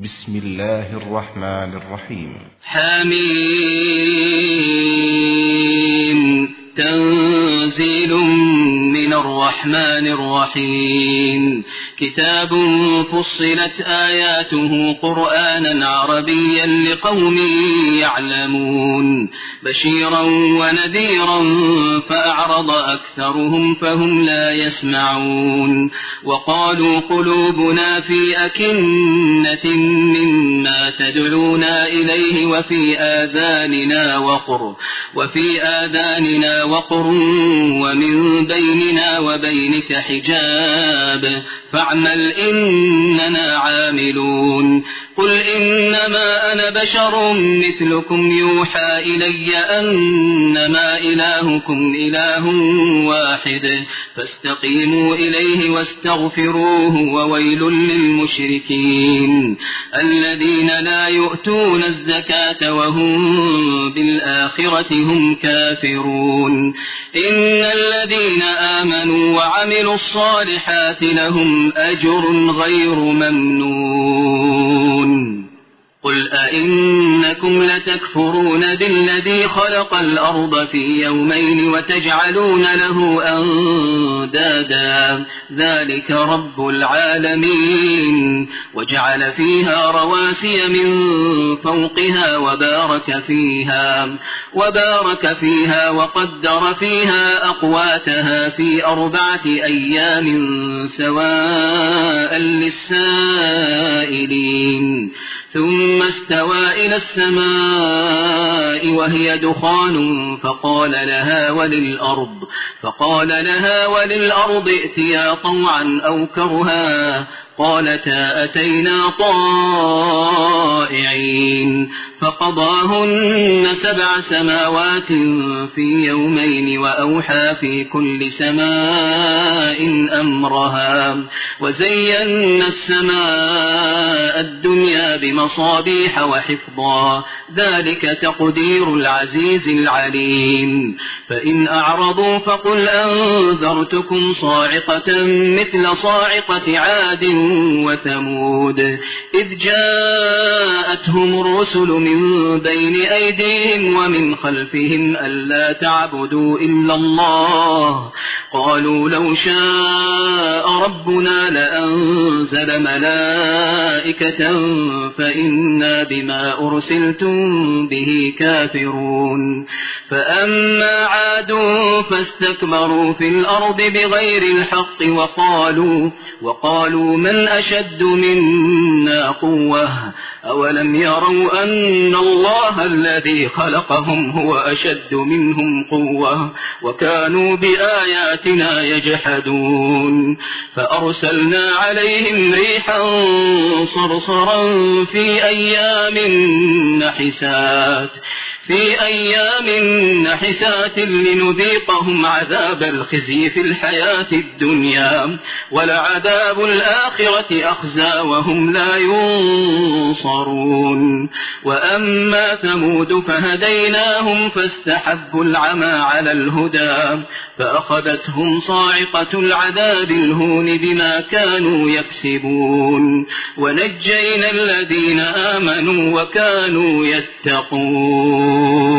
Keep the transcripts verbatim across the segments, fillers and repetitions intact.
بسم الله الرحمن الرحيم. حميم تنزيل من الرحمن الرحيم. كتاب فصلت آياته قرآنا عربيا لقوم يعلمون بشيرا ونذيرا فأعرض أكثرهم فهم لا يسمعون. وقالوا قلوبنا في أكنة مما تدعونا إليه وفي آذاننا وقر وفي آذاننا وقر ومن بيننا وبينك حجاب فاعمل إننا عاملون. قل إنما أنا بشر مثلكم يوحى إلي أنما إلهكم إله واحد فاستقيموا إليه واستغفروه وويل للمشركين الذين لا يؤتون الزكاة وهم بالآخرة هم كافرون. إن الذين آمنوا وعملوا الصالحات لهم أجر غير ممنون. قل أئنكم لتكفرون بالذي خلق الأرض في يومين وتجعلون له أندادا ذلك رب العالمين. وجعل فيها رواسي من فوقها وبارك فيها وبارك فيها وقدر فيها أقواتها في أربعة أيام سواء للسائلين. ثم استوى إلى السماء وهي دخان فقال لها وللأرض فقال لها وللأرض ائتيا طوعا أو كرها قالتا أتينا طائعين. فقضاهن سبع سماوات في يومين وأوحى في كل سماء أمرها وزينا السماء الدنيا بمصابيح وحفظا ذلك تقدير العزيز العليم. فإن أعرضوا فقل أنذرتكم صاعقة مثل صاعقة عاد وثمود إذ جاءتهم الرسل من بين أيديهم ومن خلفهم ألا تعبدوا إلا الله قالوا لو شاء ربنا لأنزل ملائكة فإنا بما أرسلتم به كافرون. فأما عاد فاستكبروا في الأرض بغير الحق وقالوا وقالوا من أشد منا قوة أولم يروا أن الله الذي خلقهم هو أشد منهم قوة وكانوا بآياتنا يجحدون. فأرسلنا عليهم ريحا صرصرا في أيام نحسات في أيام نحسات لنذيقهم عذاب الخزي في الحياة الدنيا ولعذاب الآخرة أخزى وهم لا ينصرون. وأما ثمود فهديناهم فاستحبوا العمى على الهدى فأخذتهم صاعقة العذاب الهون بما كانوا يكسبون ونجينا الذين آمنوا وكانوا يتقون.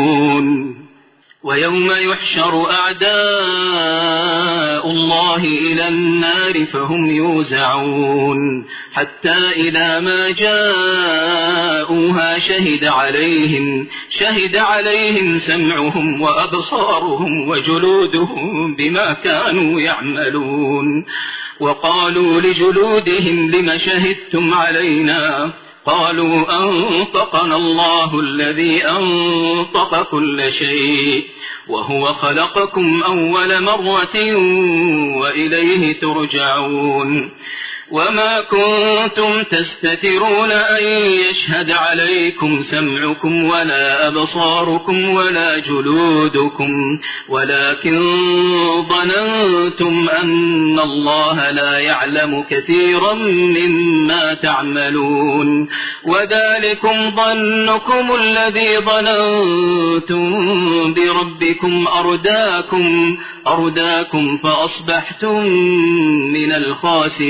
ويوم يحشر أعداء الله إلى النار فهم يوزعون حتى إذا ما جاءوها شهد عليهم شهد عليهم سمعهم وأبصارهم وجلودهم بما كانوا يعملون. وقالوا لجلودهم لم شهدتم علينا قالوا أنطقنا الله الذي أنطق كل شيء وهو خلقكم أول مرة وإليه ترجعون. وما كنتم تستترون أن يشهد عليكم سمعكم ولا أبصاركم ولا جلودكم ولكن ظننتم أن الله لا يعلم كثيرا مما تعملون وذلكم ظنكم الذي ظننتم بربكم أرداكم أرداكم فأصبحتم من الخاسرين.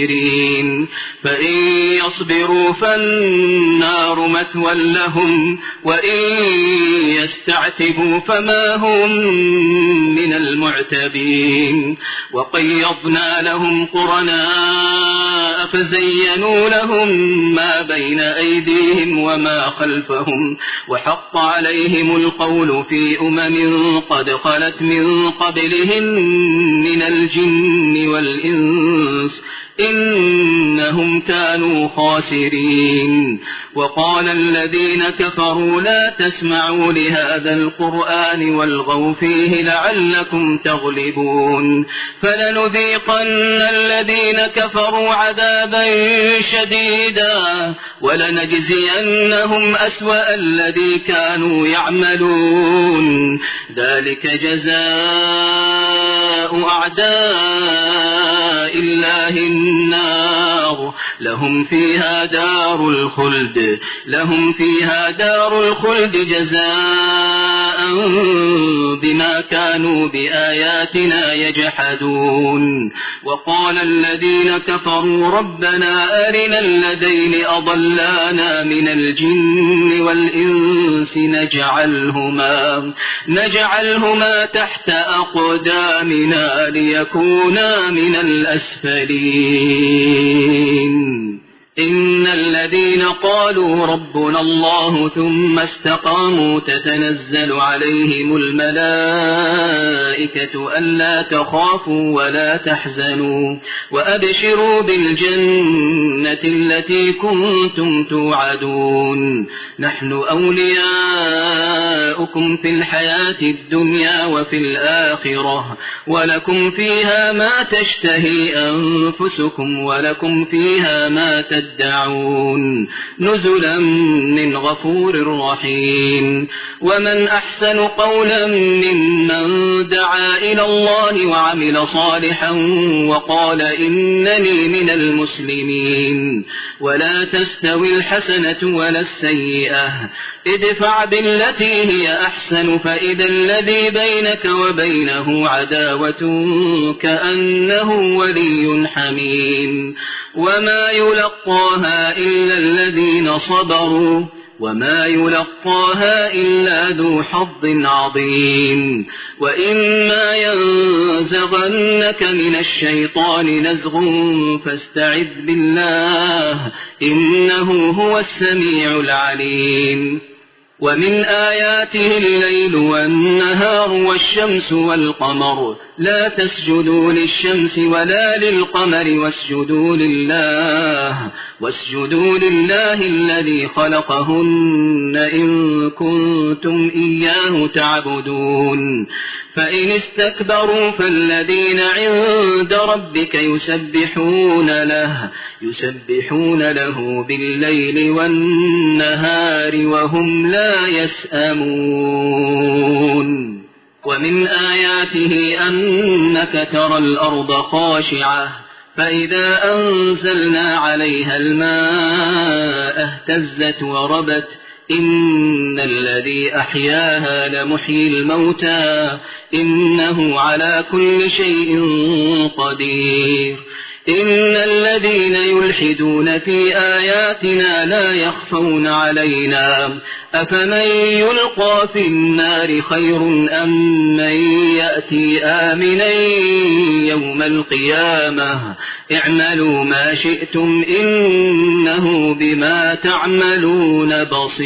الظالمين فإن يصبروا فالنار مثوى لهم وإن يستعتبوا فما هم من المعتبين وقيضنا لهم قرناء فزينوا لهم ما بين أيديهم وما خلفهم وحق عليهم القول في أمم قد خلت من قبلهم من الجن والإنس إنهم كانوا خاسرين وقال الذين كفروا لا تسمعوا لهذا القرآن والغوا فيه لعلكم تغلبون فلنذيقن الذين كفروا عذابا شديدا ولنجزينهم أسوأ الذي كانوا يعملون ذلك جزاء أعداء الله النار لهم فيها دار الخلد لهم فيها دار الخلد جزاء بما كانوا بآياتنا يجحدون وقال الذين كفروا ربنا أرنا الذين أضلانا من الجن والإنس نجعلهما نجعلهما تحت أقدامنا ليكونا من الأسفلين إن الذين قالوا ربنا الله ثم استقاموا تتنزل عليهم الملائكة ألا تخافوا ولا تحزنوا وأبشروا بالجنة التي كنتم توعدون نحن أولياؤكم في الحياة الدنيا وفي الآخرة ولكم فيها ما تشتهي أنفسكم ولكم فيها ما تدعون تدعون نزلا من غفور رحيم ومن أحسن قولا ممن دعا إلى الله وعمل صالحا وقال إنني من المسلمين ولا تستوي الحسنة ولا السيئة ادفع بالتي هي أحسن فإذا الذي بينك وبينه عداوة كأنه ولي حميم وما يلقاها إلا الذين صبروا وما يلقاها إلا ذو حظ عظيم وإما ينزغنك من الشيطان نزغ فاستعذ بالله إنه هو السميع العليم ومن آياته الليل والنهار والشمس والقمر لا تسجدوا للشمس ولا للقمر واسجدوا لله واسجدوا لله الذي خلقهن إن كنتم إياه تعبدون فإن استكبروا فالذين عند ربك يسبحون له يسبحون له بالليل والنهار وهم لا يسأمون ومن آياته أنك ترى الأرض خاشعة فإذا أنزلنا عليها الماء اهتزت وربت إن الذي أحياها لمحيي الموتى إنه على كل شيء قدير إن الذين يلحدون في آياتنا لا يخفون علينا أفمن يلقى في النار خير أم من يأتي آمنا يوم القيامة اعملوا ما شئتم إنه بما تعملون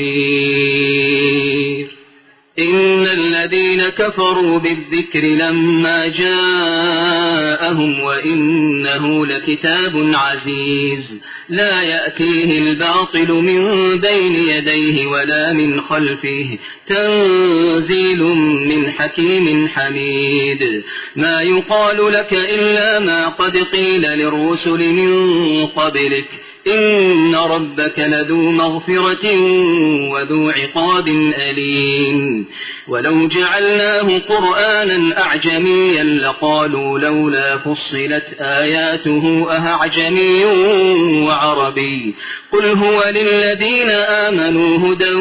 بصير إن الذين كفروا بالذكر لما جاءهم وإنه لكتاب عزيز لا يأتيه الباطل من بين يديه ولا من خلفه تنزيل من حكيم حميد ما يقال لك إلا ما قد قيل للرسل من قبلك إن ربك لذو مغفرة وذو عقاب أليم ولو جعلناه قرآنا أعجميا لقالوا لولا فصلت آياته أعجمي وعربي قل هو للذين آمنوا هدى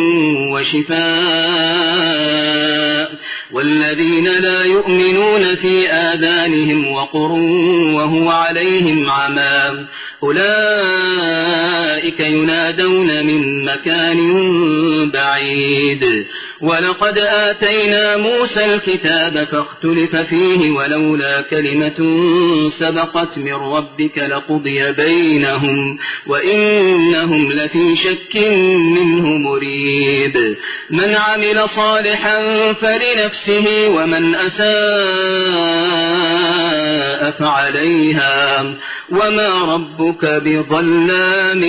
وشفاء والذين لا يؤمنون في آذانهم وقر وهو عليهم عمى أولئك ينادون من مكان بعيد ولقد آتينا موسى الكتاب فاختلف فيه ولولا كلمة سبقت من ربك لقضي بينهم وإنهم لفي شك منه مريب من عمل صالحا فلنفسه ومن أساء فعليها وما ربك بظلام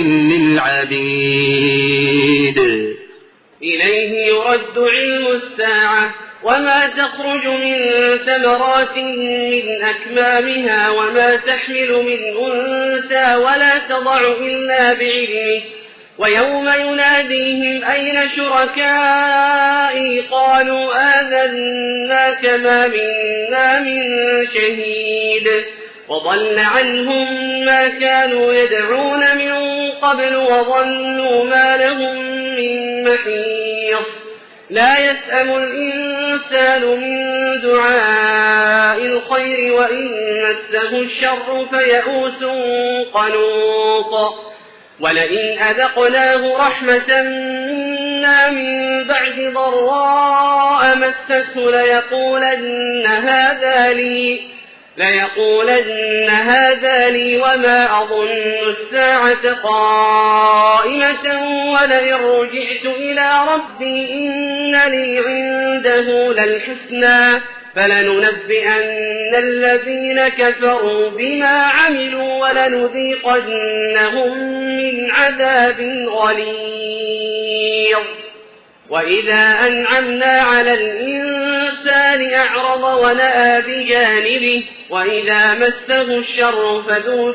للعبيد إليه يرد علم الساعة وما تخرج من ثمرات من أكمامها وما تحمل من أنثى ولا تضع إلا بعلمه ويوم يناديهم أين شركائي قالوا آذناك ما منا من شهيد وضل عنهم ما كانوا يدعون من قبل وظنوا ما لهم من محيص لا يسأم الإنسان من دعاء الخير وإن مسه الشر فيئوس قنوط ولئن أذقناه رحمة منا من بعد ضراء مسته ليقولن هذا لي ليقولن هذا لي وما أظن الساعة قائمة ولئن رجعت إلى ربي إن لي عنده للحسنى فلننبئن الذين كفروا بما عملوا ولنذيقنهم من عذاب غليظ وإذا أنعمنا على الإنسان أعرض ونأى بجانبه وإذا مسه الشر فذو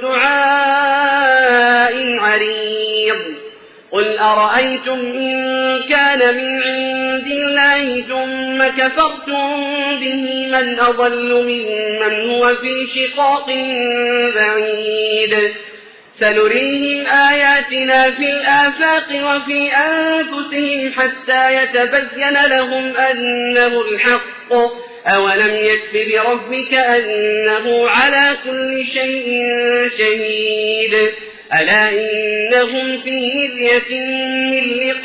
دعاء عريض قل أرأيتم إن كان من عند الله ثم كفرتم به من أضل ممن هو في شقاق بعيد سنريهم آياتنا في الآفاق وفي أنفسهم حتى يتبين لهم أنه الحق أولم يكف بربك أنه على كل شيء شهيد ألا إنهم في مرية من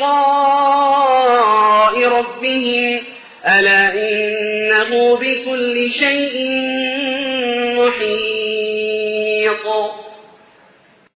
لقاء ربهم ألا إنه بكل شيء محيط